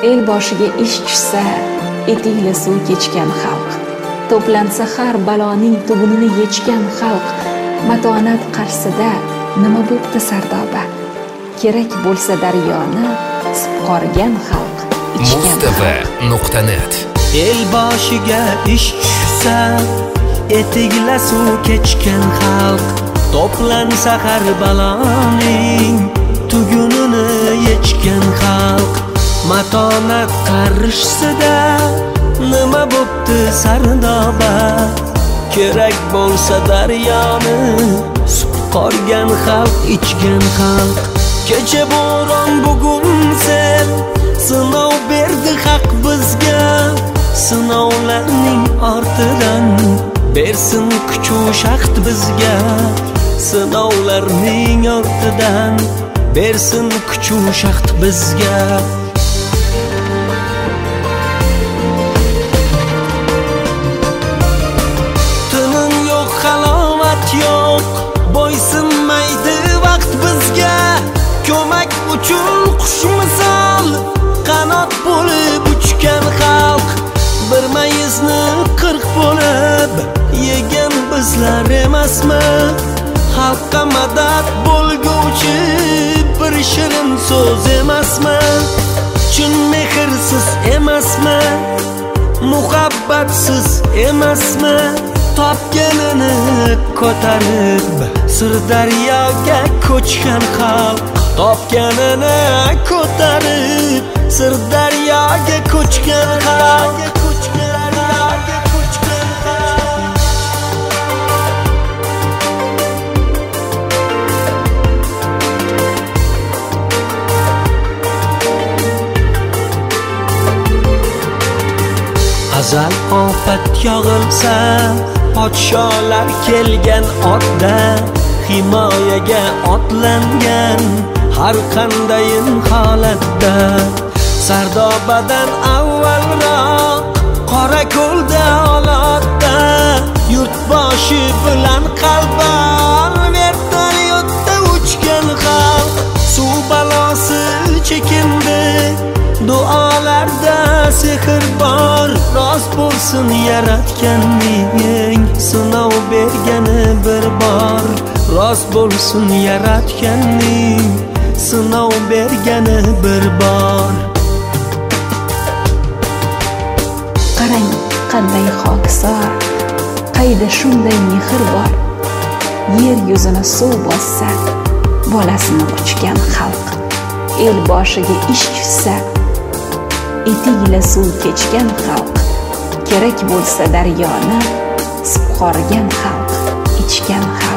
el boshiga ish tushsa, etikli suv kechgan xalq. To'plansa har baloning tugunini yechgan xalq. Matonat qarshisida nima bo'pti sardoba? Kerak bo'lsa daryoni sipqorgan xalq, ichgan Mustafa.net. El boshiga ish tushsa, etikla suv kechgan xalq. To'plansa har baloning tugunini yechgan xalq. Matonat qarshisida nima bo'pti sardoba? Kerak bo'lsa daryoni sipqorgan xalq, ichgan xalq. Kecha bo'ron bugun sel, sinov berdi haq bizga. Sinovlarning ortidan bersin kuch-u shaxt bizga. Sinovlarning ortidan bersin kuch-u shaxt bizga. Tinim yo'q, halovat yo'q, bo'ysunmaydi vaqt bizga. Ko'mak uchun qush misol qanot bo'lib uchgan xalq. Bir mayizni 40 bo'lib yegan bizlar emasmi? Xalqqa madad bo'lguvchi bir shirin so'z emasmi? Chin mehrsiz emasmi? Muhabbatsiz emasmi? Topganini ko'tarib Sirdaryoga ko'chgan xalq. Topganini ko'tarib Sirdaryoga ko'chgan xalq. Azal ofat yog'ilsa, podsholar kelgan otda, himoyaga otlangan har qandayin holatda. Sardobadan avvalroq Qorako'lda olotda, yurtboshi bilan qalban vertolyotda uchgan xalq. Suv balosi chekindi, duolarda sehr bor. Rost bo'lsin yaratganning, sinov bergani bir bor. Rost bo'lsin yaratganning, sinov bergani bir bor. Qarang qanday xokisor, qayda shunday mehr bor. Yer yuzini suv bossa, bolasini ochgan xalq. El boshiga ish tushsa, etikli suv kechgan xalq. Kerak bo'lsa daryoni sipqorgan xalq, ichgan xalq.